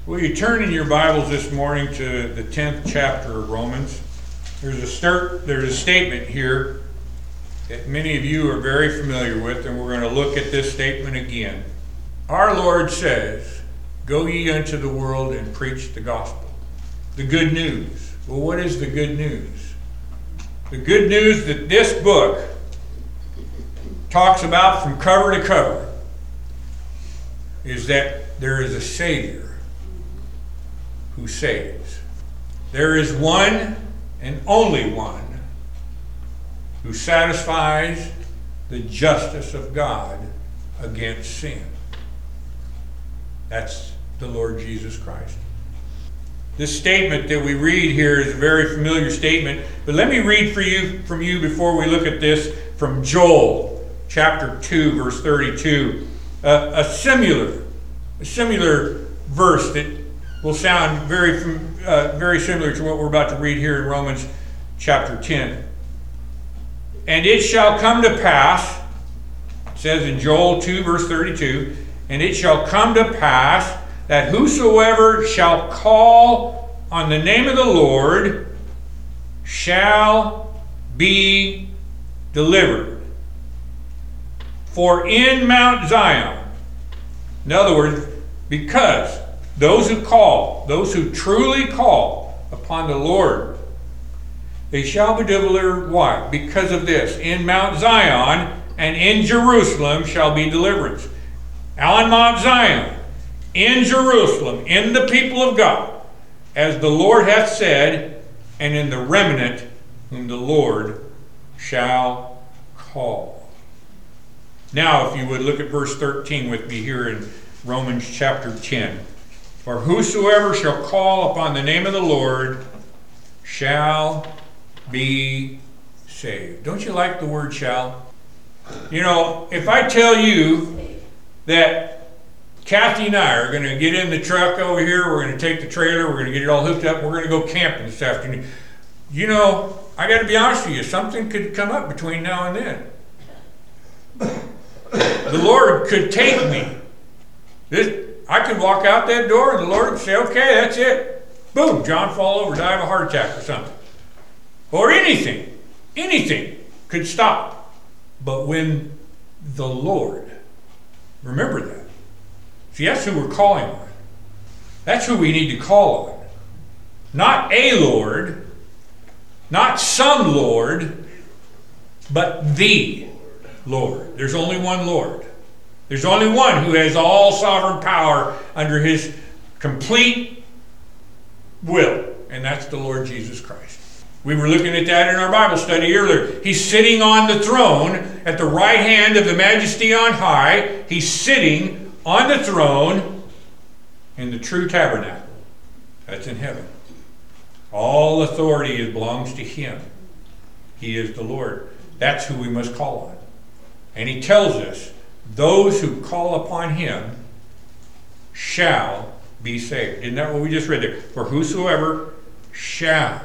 Will you turn in your Bibles this morning to the 10th chapter of Romans? There's a statement here that many of you are very familiar with, and we're going to look at this statement again. Our Lord says, "Go ye unto the world and preach the gospel." The good news. Well, what is the good news? The good news that this book talks about from cover to cover is that there is a Savior who saves. There is one and only one who satisfies the justice of God against sin. That's the Lord Jesus Christ. This statement that we read here is a very familiar statement, but let me read from you before we look at this from Joel chapter 2 verse 32. A similar verse that will sound very similar to what we're about to read here in Romans chapter 10. And it shall come to pass, it says in Joel 2 verse 32, and it shall come to pass that whosoever shall call on the name of the Lord shall be delivered. For in Mount Zion, in other words, because those who truly call upon the Lord, they shall be delivered. Why? Because of this. In Mount Zion and in Jerusalem shall be deliverance. On Mount Zion, in Jerusalem, in the people of God, as the Lord hath said, and in the remnant whom the Lord shall call. Now, if you would look at verse 13 with me here in Romans chapter 10. For whosoever shall call upon the name of the Lord shall be saved. Don't you like the word shall? You know, if I tell you that Kathy and I are going to get in the truck over here, we're going to take the trailer, we're going to get it all hooked up, we're going to go camping this afternoon. You know, I got to be honest with you, something could come up between now and then. The Lord could take me. I could walk out that door and the Lord would say, okay, that's it. Boom, John fall over, die of a heart attack or something. Or anything could stop. But when the Lord, remember that. See, that's who we're calling on. That's who we need to call on. Not a Lord, not some Lord, but the Lord. There's only one Lord. There's only one who has all sovereign power under his complete will, and that's the Lord Jesus Christ. We were looking at that in our Bible study earlier. He's sitting on the throne at the right hand of the Majesty on high. He's sitting on the throne in the true tabernacle. That's in heaven. All authority belongs to him. He is the Lord. That's who we must call on. And he tells us, those who call upon him shall be saved. Isn't that what we just read there? For whosoever shall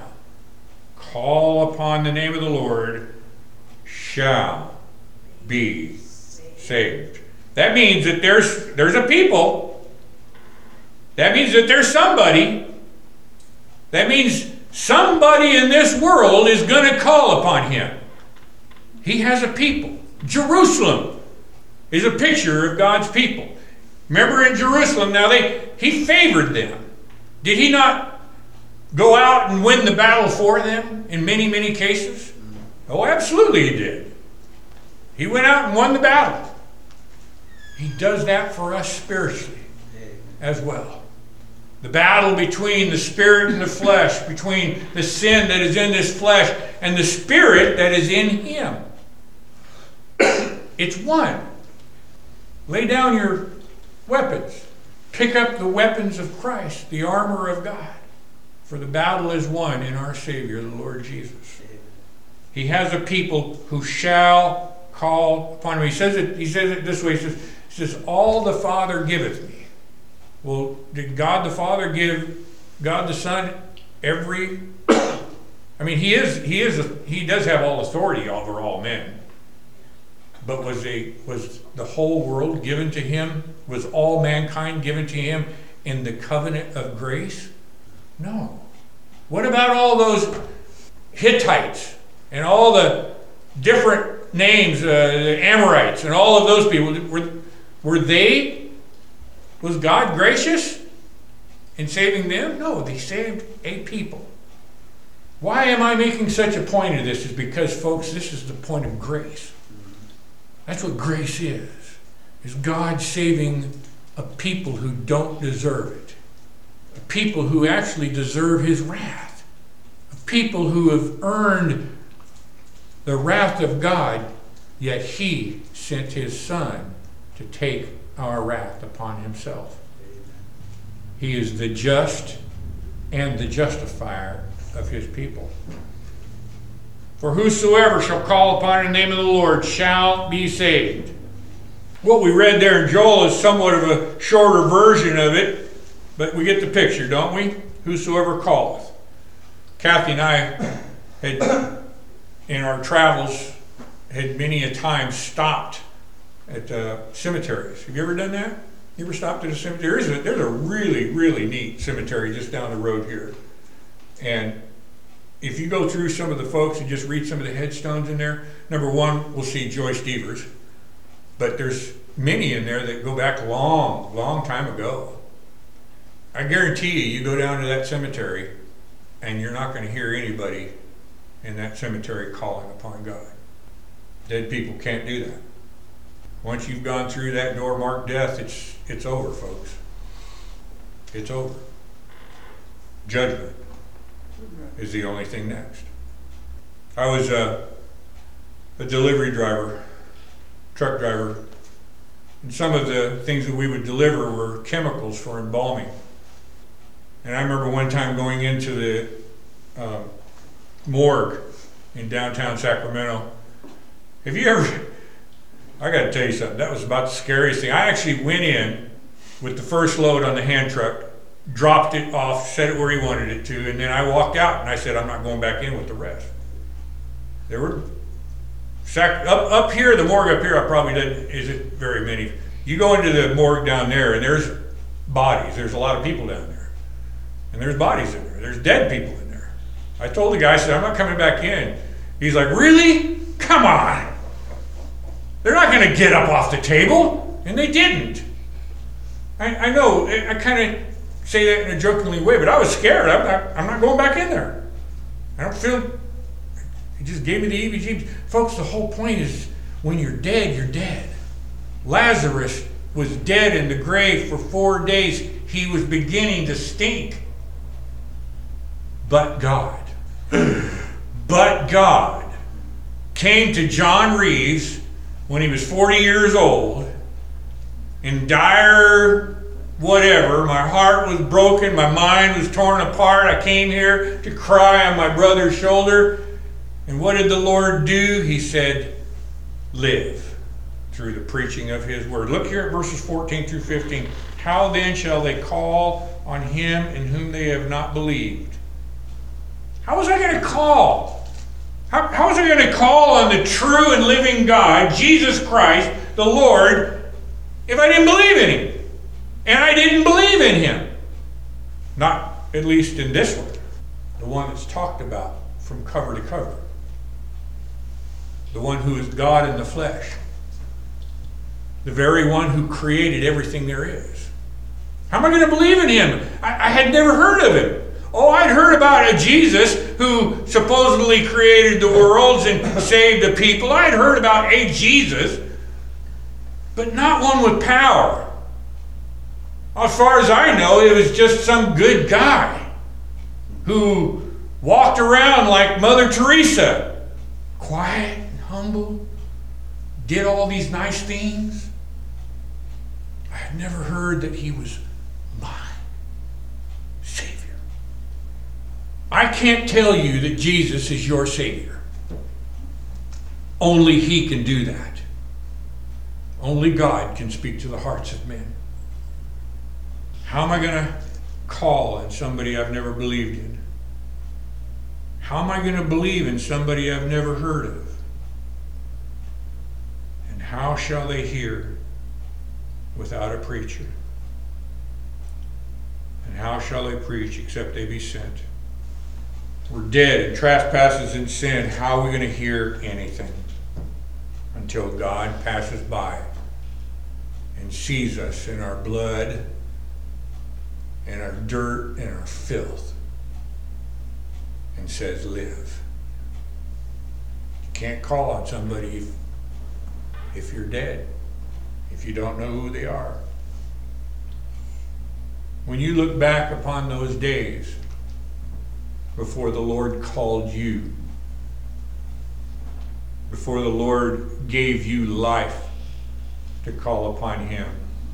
call upon the name of the Lord shall be saved. That means that there's a people. That means that there's somebody. That means somebody in this world is going to call upon him. He has a people. Jerusalem is a picture of God's people. Remember in Jerusalem, now he favored them. Did he not go out and win the battle for them in many, many cases? Oh, absolutely he did. He went out and won the battle. He does that for us spiritually as well. The battle between the spirit and the flesh, between the sin that is in this flesh and the spirit that is in him. It's one. Lay down your weapons. Pick up the weapons of Christ, the armor of God. For the battle is won in our Savior, the Lord Jesus. He has a people who shall call upon him. He says it this way. He says, all the Father giveth me. Well, did God the Father give God the Son every... I mean, he does have all authority over all men. But was the whole world given to him? Was all mankind given to him in the covenant of grace? No. What about all those Hittites and all the different names, the Amorites and all of those people? Was God gracious in saving them? No, they saved a people. Why am I making such a point of this? Is because, folks, this is the point of grace. That's what grace is God saving a people who don't deserve it. A people who actually deserve his wrath. A people who have earned the wrath of God, yet he sent his Son to take our wrath upon himself. He is the just and the justifier of his people. For whosoever shall call upon the name of the Lord shall be saved. What we read there in Joel is somewhat of a shorter version of it, but we get the picture, don't we? Whosoever calleth. Kathy and I had, in our travels, had many a time stopped at cemeteries. Have you ever done that? You ever stopped at a cemetery? There's a really, really neat cemetery just down the road here. And if you go through some of the folks and just read some of the headstones in there, number one, we'll see Joyce Devers. But there's many in there that go back a long, long time ago. I guarantee you go down to that cemetery and you're not going to hear anybody in that cemetery calling upon God. Dead people can't do that. Once you've gone through that door marked death, it's over, folks. It's over. Judgment is the only thing next. I was a delivery driver, truck driver, and some of the things that we would deliver were chemicals for embalming. And I remember one time going into the morgue in downtown Sacramento. Have you ever... I got to tell you something. That was about the scariest thing. I actually went in with the first load on the hand truck, dropped it off, set it where he wanted it to, and then I walked out and I said, I'm not going back in with the rest. There were up here, the morgue up here, I probably isn't very many. You go into the morgue down there and there's bodies. There's a lot of people down there. And there's bodies in there. There's dead people in there. I told the guy, I said, I'm not coming back in. He's like, really? Come on. They're not going to get up off the table. And they didn't. I know, I kind of say that in a jokingly way, but I was scared. I'm not going back in there. I don't feel, it just gave me the heebie-jeebies. Folks, the whole point is when you're dead, you're dead. Lazarus was dead in the grave for 4 days. He was beginning to stink. But God came to John Reeves when he was 40 years old in dire whatever. My heart was broken. My mind was torn apart. I came here to cry on my brother's shoulder. And what did the Lord do? He said, live through the preaching of his word. Look here at verses 14 through 15. How then shall they call on him in whom they have not believed? How was I going to call? How was I going to call on the true and living God, Jesus Christ, the Lord, if I didn't believe in him? And I didn't believe in him. Not at least in this one. The one that's talked about from cover to cover. The one who is God in the flesh. The very one who created everything there is. How am I going to believe in him? I had never heard of him. Oh, I'd heard about a Jesus who supposedly created the worlds and saved the people. I'd heard about a Jesus, but not one with power. As far as I know, it was just some good guy who walked around like Mother Teresa, quiet and humble, did all these nice things. I had never heard that he was my Savior. I can't tell you that Jesus is your Savior. Only he can do that. Only God can speak to the hearts of men. How am I going to call on somebody I've never believed in? How am I going to believe in somebody I've never heard of? And how shall they hear without a preacher? And how shall they preach except they be sent? We're dead in trespasses and sin. How are we going to hear anything until God passes by and sees us in our blood and our dirt and our filth and says, live? You can't call on somebody if you're dead, if you don't know who they are. When you look back upon those days before the Lord called you, before the Lord gave you life to call upon Him,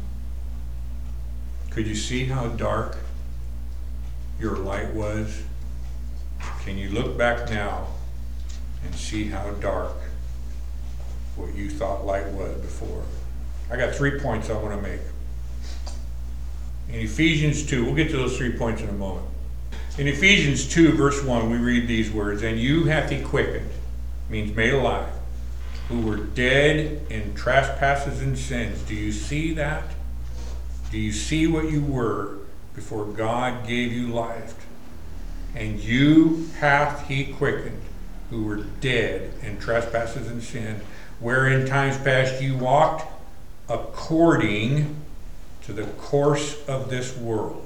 could you see how dark your light was? Can you look back now and see how dark what you thought light was before? I got 3 points I want to make. In Ephesians 2, we'll get to those 3 points in a moment. In Ephesians 2, verse 1, we read these words, and you hath He quickened, means made alive, who were dead in trespasses and sins. Do you see that? Do you see what you were before God gave you life? And you hath He quickened, who were dead in trespasses and sin, where in times past you walked according to the course of this world,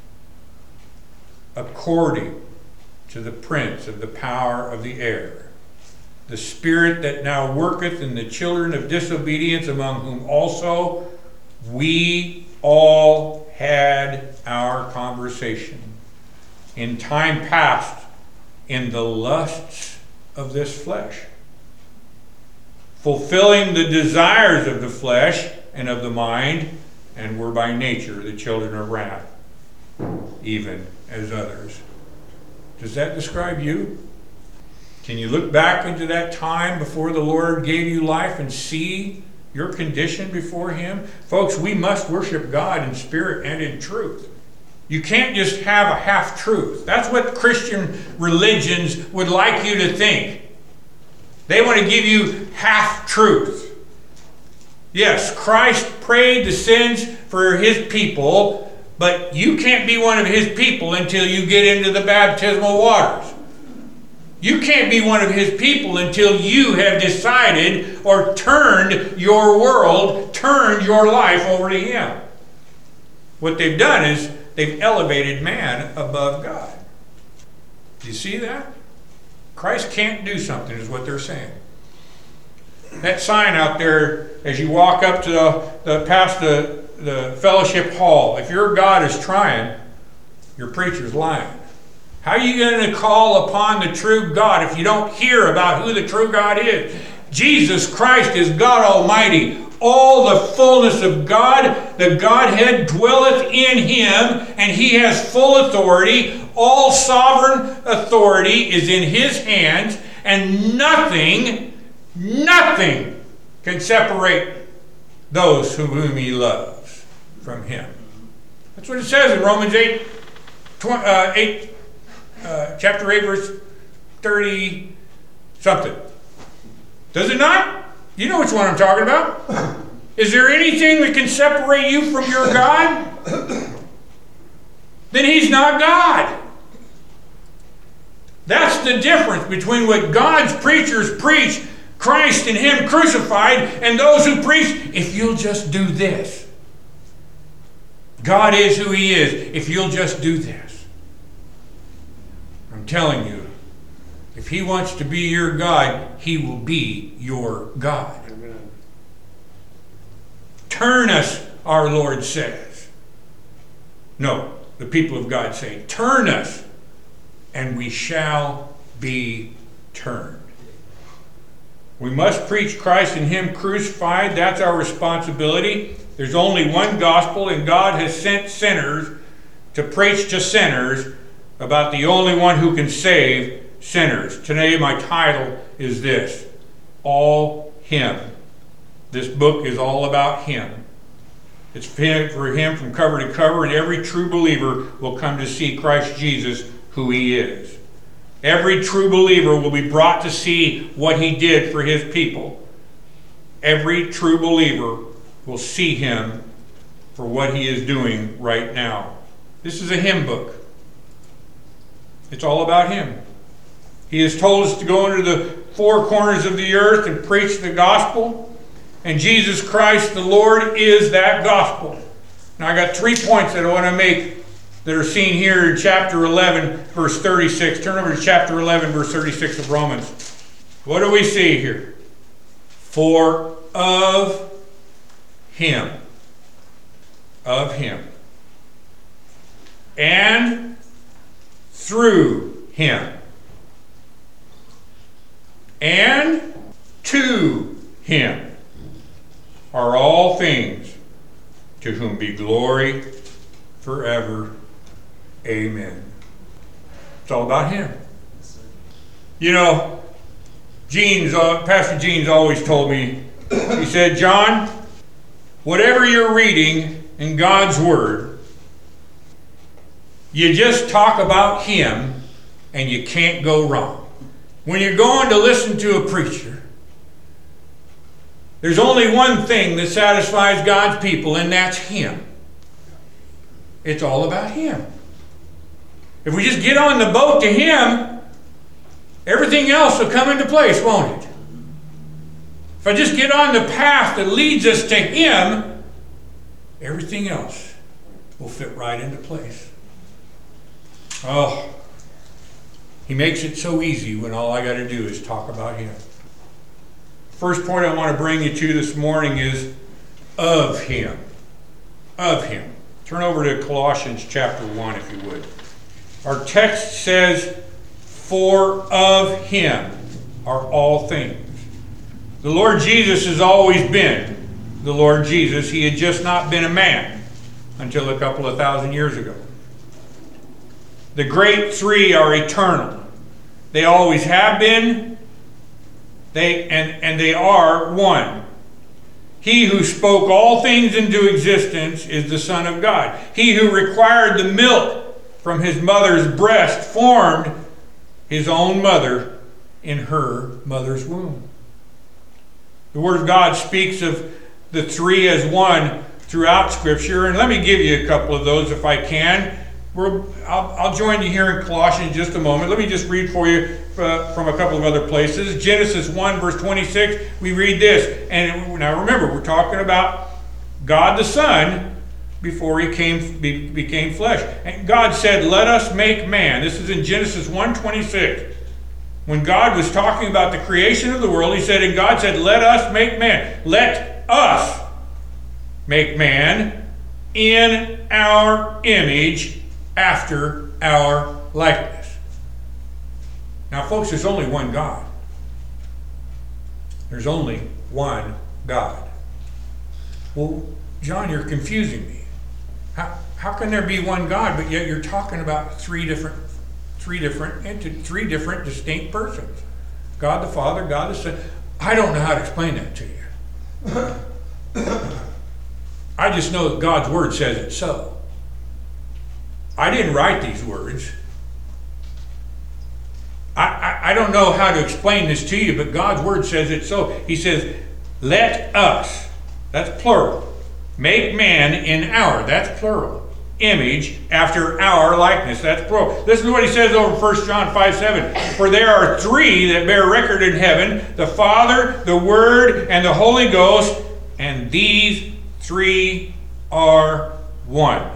according to the prince of the power of the air, the spirit that now worketh in the children of disobedience, among whom also we all had our conversation in time past in the lusts of this flesh, fulfilling the desires of the flesh and of the mind, and were by nature the children of wrath, even as others. Does that describe you? Can you look back into that time before the Lord gave you life and see your condition before Him? Folks, we must worship God in spirit and in truth. You can't just have a half-truth. That's what Christian religions would like you to think. They want to give you half-truth. Yes, Christ paid the sins for His people, but you can't be one of His people until you get into the baptismal waters. You can't be one of His people until you have decided or turned your world, turned your life over to Him. What they've done is they've elevated man above God. Do you see that? Christ can't do something is what they're saying. That sign out there as you walk up to past the fellowship hall, if your God is trying, your preacher's lying. How are you going to call upon the true God if you don't hear about who the true God is? Jesus Christ is God Almighty. All the fullness of God, the Godhead dwelleth in Him, and He has full authority. All sovereign authority is in His hands, and nothing can separate those whom He loves from Him. That's what it says in Romans 8, chapter 8, verse 30 something. Does it not? You know which one I'm talking about. Is there anything that can separate you from your God? Then He's not God. That's the difference between what God's preachers preach, Christ and Him crucified, and those who preach, if you'll just do this. God is who He is, if you'll just do this. I'm telling you, if He wants to be your God, He will be your God. Amen. Turn us, our Lord says. No, the people of God say, turn us, and we shall be turned. We must preach Christ and Him crucified. That's our responsibility. There's only one gospel, and God has sent sinners to preach to sinners about the only one who can save sinners. Today my title is this: All Him. This book is all about Him. It's for Him from cover to cover, and every true believer will come to see Christ Jesus, who He is. Every true believer will be brought to see what He did for His people. Every true believer will see Him for what He is doing right now. This is a hymn book. It's all about Him. He has told us to go into the four corners of the earth and preach the gospel. And Jesus Christ, the Lord, is that gospel. Now I got 3 points that I want to make that are seen here in chapter 11, verse 36. Turn over to chapter 11, verse 36 of Romans. What do we see here? For of Him, and through Him, and to Him are all things, to whom be glory forever. Amen. It's all about Him. You know, Pastor Gene's always told me, he said, John, whatever you're reading in God's Word, you just talk about Him and you can't go wrong. When you're going to listen to a preacher, there's only one thing that satisfies God's people, and that's Him. It's all about Him. If we just get on the boat to Him, everything else will come into place, won't it? If I just get on the path that leads us to Him, everything else will fit right into place. Oh, He makes it so easy when all I got to do is talk about Him. First point I want to bring you to this morning is of Him. Of Him. Turn over to Colossians chapter 1, if you would. Our text says, for of Him are all things. The Lord Jesus has always been the Lord Jesus. He had just not been a man until a couple of thousand years ago. The great three are eternal. They always have been, and they are one. He who spoke all things into existence is the Son of God. He who required the milk from his mother's breast formed his own mother in her mother's womb. The Word of God speaks of the three as one throughout Scripture, and let me give you a couple of those if I can. I'll join you here in Colossians in just a moment. Let me just read for you from a couple of other places. Genesis 1, verse 26, we read this. And now remember, we're talking about God the Son before He became flesh. And God said, let us make man. This is in Genesis 1:26. When God was talking about the creation of the world, He said, and God said, let us make man. Let us make man in our image, after our likeness. Now, folks, there's only one God. There's only one God. Well, John, you're confusing me. How can there be one God, but yet you're talking about three different distinct persons? God the Father, God the Son. I don't know how to explain that to you. I just know that God's Word says it so. I didn't write these words. I don't know how to explain this to you, but God's Word says it so. He says, let us, that's plural, make man in our, that's plural, image after our likeness, that's plural. Listen to what He says over 1 John 5:7. For there are three that bear record in heaven, the Father, the Word, and the Holy Ghost, and these three are one.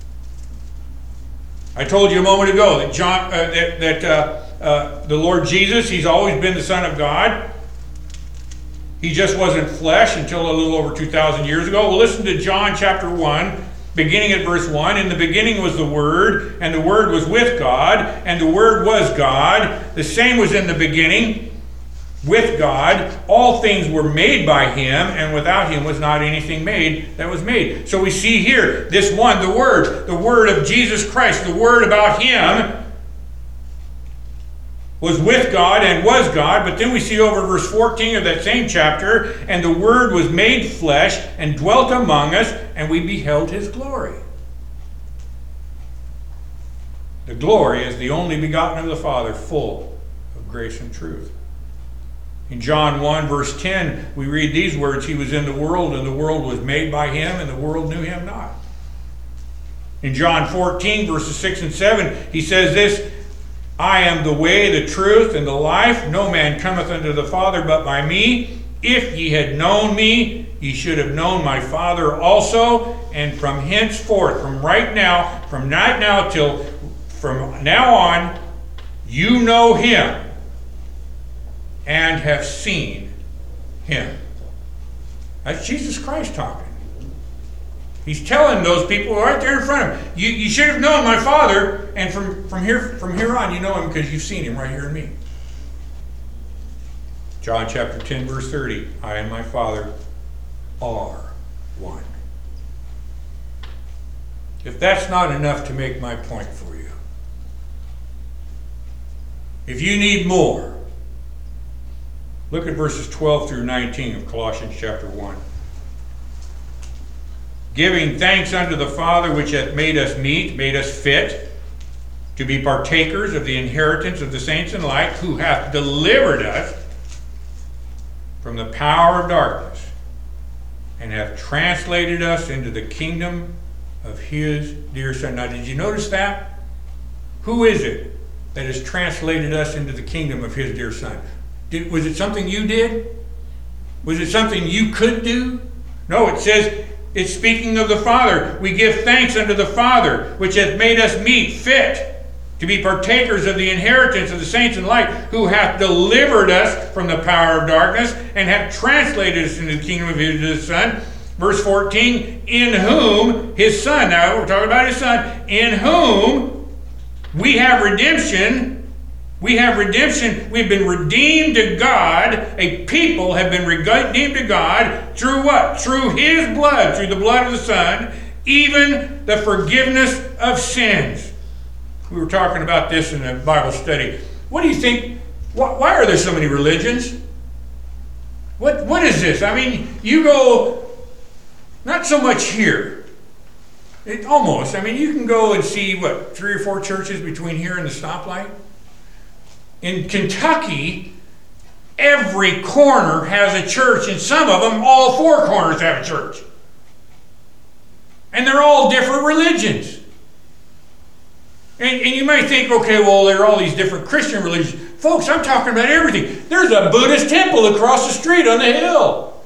I told you a moment ago that the Lord Jesus, He's always been the Son of God. He just wasn't flesh until a little over 2,000 years ago. Well, listen to John chapter 1, beginning at verse 1. In the beginning was the Word, and the Word was with God, and the Word was God. The same was in the beginning with God. All things were made by Him, and without Him was not anything made that was made. So we see here, this one, the Word of Jesus Christ, the Word about Him was with God and was God. But then we see over verse 14 of that same chapter, and the Word was made flesh and dwelt among us, and we beheld His glory. The glory is the only begotten of the Father, full of grace and truth. In John 1, verse 10, we read these words, He was in the world, and the world was made by Him, and the world knew Him not. In John 14, verses 6 and 7, he says this, I am the way, the truth, and the life. No man cometh unto the Father but by me. If ye had known me, ye should have known my Father also. And from henceforth, from right now till from now on, you know him and have seen him. That's Jesus Christ talking. He's telling those people right there in front of him, you should have known my Father, and from here on you know him because you've seen him right here in me. John chapter 10, verse 30, I and my Father are one. If that's not enough to make my point for you, if you need more, look at verses 12 through 19 of Colossians chapter 1. Giving thanks unto the Father which hath made us meet, made us fit, to be partakers of the inheritance of the saints in light, who hath delivered us from the power of darkness, and hath translated us into the kingdom of his dear Son. Now, did you notice that? Who is it that has translated us into the kingdom of his dear Son? Was it something you did? Was it something you could do? No, it says, it's speaking of the Father. We give thanks unto the Father, which hath made us meet, fit, to be partakers of the inheritance of the saints in light, who hath delivered us from the power of darkness, and hath translated us into the kingdom of his Son. Verse 14, in whom his Son, now we're talking about his Son, in whom we have redemption. We have redemption. We've been redeemed to God. A people have been redeemed to God through what? Through his blood, through the blood of the Son, even the forgiveness of sins. We were talking about this in a Bible study. What do you think? Why are there so many religions? What is this? I mean, you go, not so much here. Almost. I mean, you can go and see, 3 or 4 churches between here and the stoplight? In Kentucky, every corner has a church, and some of them, all 4 corners have a church. And they're all different religions. And you might think, okay, well, there are all these different Christian religions. Folks, I'm talking about everything. There's a Buddhist temple across the street on the hill.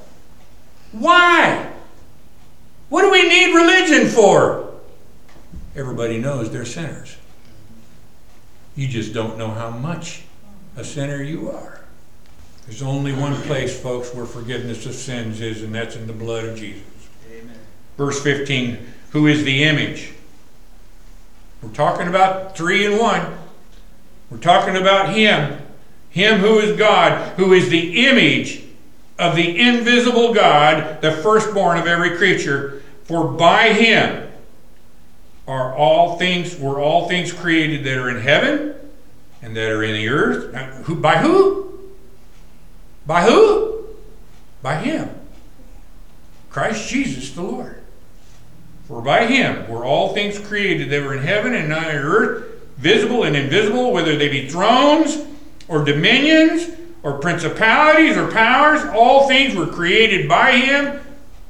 Why? What do we need religion for? Everybody knows they're sinners. You just don't know how much a sinner you are. There's only one place, folks, where forgiveness of sins is, and that's in the blood of Jesus. Amen. Verse 15, who is the image? We're talking about 3 in 1. We're talking about him. Him who is God, who is the image of the invisible God, the firstborn of every creature. For by him were all things created that are in heaven and that are in the earth. Now, by who? By who? By him. Christ Jesus the Lord. For by him were all things created that were in heaven and on the earth, visible and invisible, whether they be thrones or dominions or principalities or powers. All things were created by him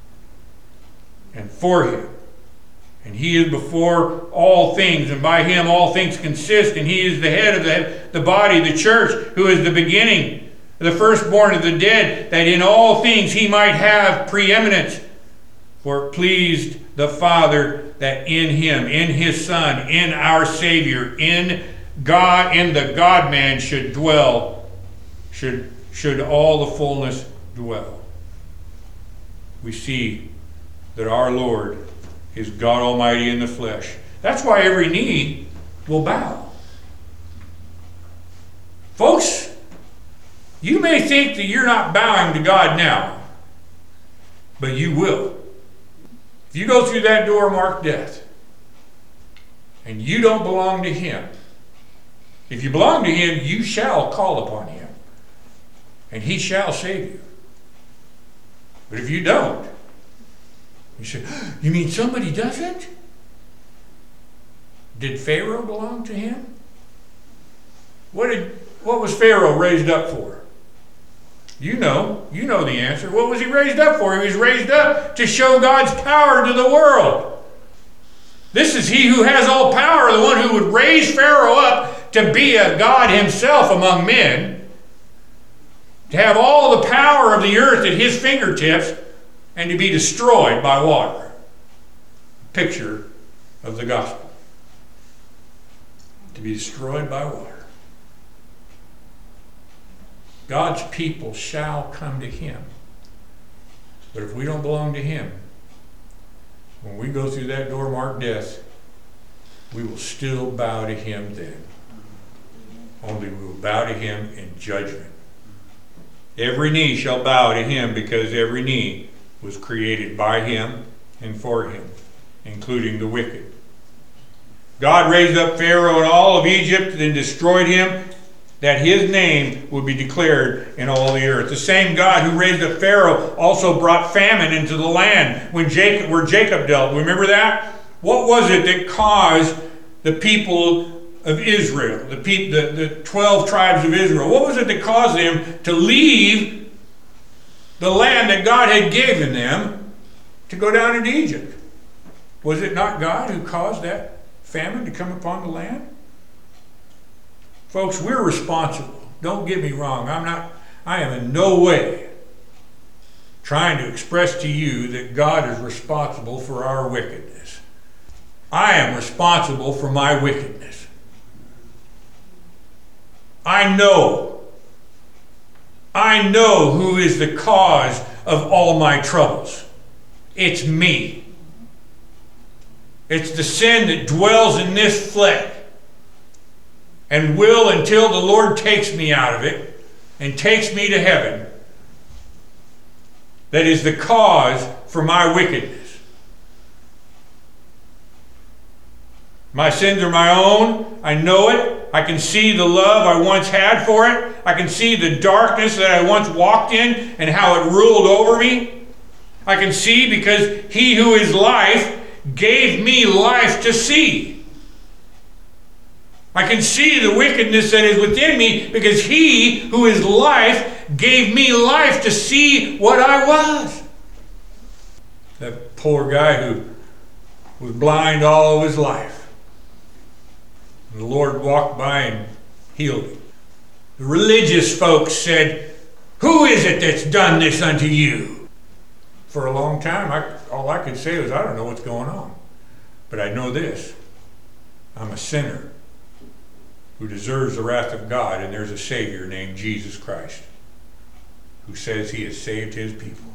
and for him. And he is before all things, and by him all things consist, and he is the head of the body, the church, who is the beginning, the firstborn of the dead, that in all things he might have preeminence. For it pleased the Father that in him, in his Son, in our Savior, in God, in the God-man should dwell, should all the fullness dwell. We see that our Lord is God Almighty in the flesh. That's why every knee will bow. Folks, you may think that you're not bowing to God now, but you will. If you go through that door marked death, and you don't belong to him, if you belong to him, you shall call upon him, and he shall save you. But if you don't, you say, you mean somebody doesn't? Did Pharaoh belong to him? What was Pharaoh raised up for? You know the answer. What was he raised up for? He was raised up to show God's power to the world. This is he who has all power, the one who would raise Pharaoh up to be a god himself among men, to have all the power of the earth at his fingertips, and to be destroyed by water. Picture of the gospel. To be destroyed by water. God's people shall come to him. But if we don't belong to him, when we go through that door marked death, we will still bow to him then. Only we will bow to him in judgment. Every knee shall bow to him, because every knee was created by him and for him, including the wicked. God raised up Pharaoh and all of Egypt, then destroyed him, that his name would be declared in all the earth. The same God who raised up Pharaoh also brought famine into the land where Jacob dealt. Remember that? What was it that caused the people of Israel, the 12 tribes of Israel, what was it that caused them to leave the land that God had given them to go down into Egypt? Was it not God who caused that famine to come upon the land? Folks, we're responsible. Don't get me wrong. I am in no way trying to express to you that God is responsible for our wickedness. I am responsible for my wickedness. I know who is the cause of all my troubles. It's me. It's the sin that dwells in this flesh, and will until the Lord takes me out of it and takes me to heaven, that is the cause for my wickedness. My sins are my own. I know it. I can see the love I once had for it. I can see the darkness that I once walked in and how it ruled over me. I can see because he who is life gave me life to see. I can see the wickedness that is within me because he who is life gave me life to see what I was. That poor guy who was blind all of his life. And the Lord walked by and healed him. The religious folks said, "Who is it that's done this unto you?" For a long time, all I could say was, I don't know what's going on. But I know this. I'm a sinner who deserves the wrath of God, and there's a Savior named Jesus Christ who says he has saved his people.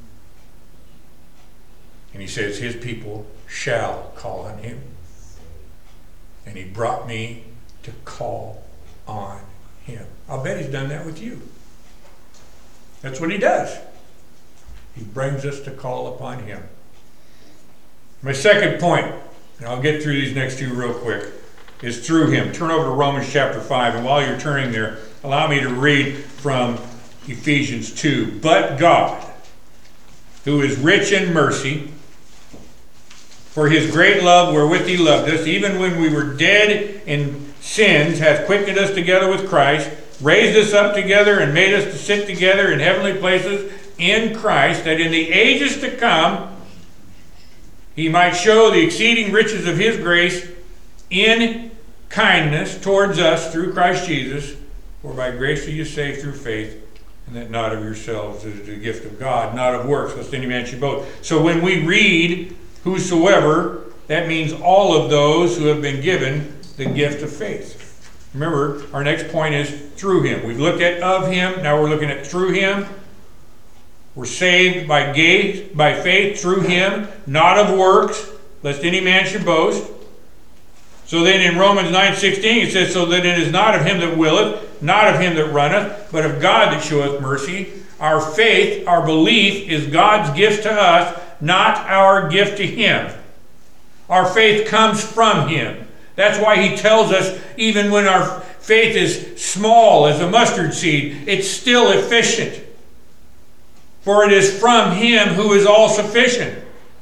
And he says his people shall call on him. And he brought me to call on him. I'll bet he's done that with you. That's what he does. He brings us to call upon him. My second point, and I'll get through these next two real quick, is through him. Turn over to Romans chapter 5, and while you're turning there, allow me to read from Ephesians 2. But God, who is rich in mercy, for his great love wherewith he loved us, even when we were dead in sins, hath quickened us together with Christ, raised us up together, and made us to sit together in heavenly places in Christ, that in the ages to come he might show the exceeding riches of his grace in kindness towards us through Christ Jesus. For by grace are you saved through faith, and that not of yourselves, it is the gift of God, not of works, lest any man should boast. So when we read whosoever, that means all of those who have been given the gift of faith. Remember, our next point is through him. We've looked at of him, now we're looking at through him. We're saved by faith through him, not of works, lest any man should boast. So then in Romans 9:16 it says, so that it is not of him that willeth, not of him that runneth, but of God that showeth mercy. Our faith, our belief is God's gift to us, not our gift to him. Our faith comes from him. That's why he tells us even when our faith is small as a mustard seed, it's still efficient. For it is from him who is all sufficient.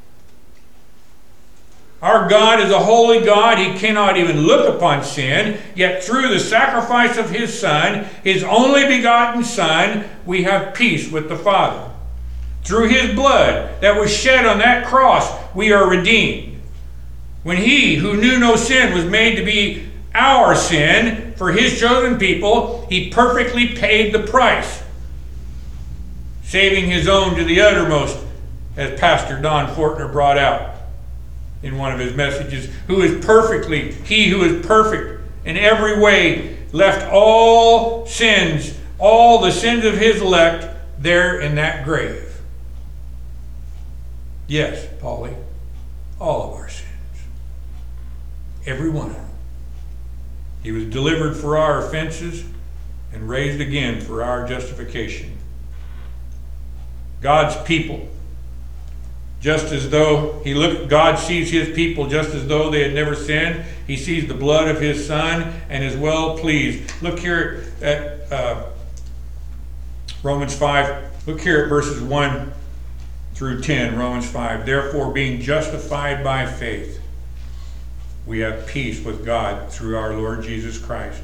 Our God is a holy God. He cannot even look upon sin. Yet through the sacrifice of his Son, his only begotten Son, we have peace with the Father. Through his blood that was shed on that cross, we are redeemed. when he who knew no sin was made to be our sin for his chosen people, he perfectly paid the price, saving his own to the uttermost, as Pastor Don Fortner brought out in one of his messages, he who is perfect in every way, left all the sins of his elect there in that grave. Yes, Polly, all of our sins. Every one of them. He was delivered for our offenses and raised again for our justification. God's people, just as though God sees his people just as though they had never sinned. He sees the blood of his Son and is well pleased. Look here at Romans 5. Look here at verses 1 through 10. Romans 5. Therefore, being justified by faith, we have peace with God through our Lord Jesus Christ,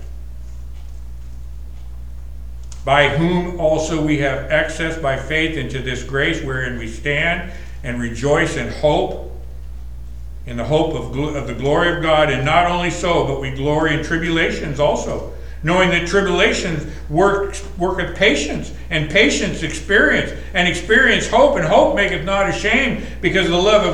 by whom also we have access by faith into this grace wherein we stand and rejoice in hope, in the hope of the glory of God. And not only so, but we glory in tribulations also, knowing that tribulations worketh patience, and patience experience, and experience hope, and hope maketh not ashamed, because the love of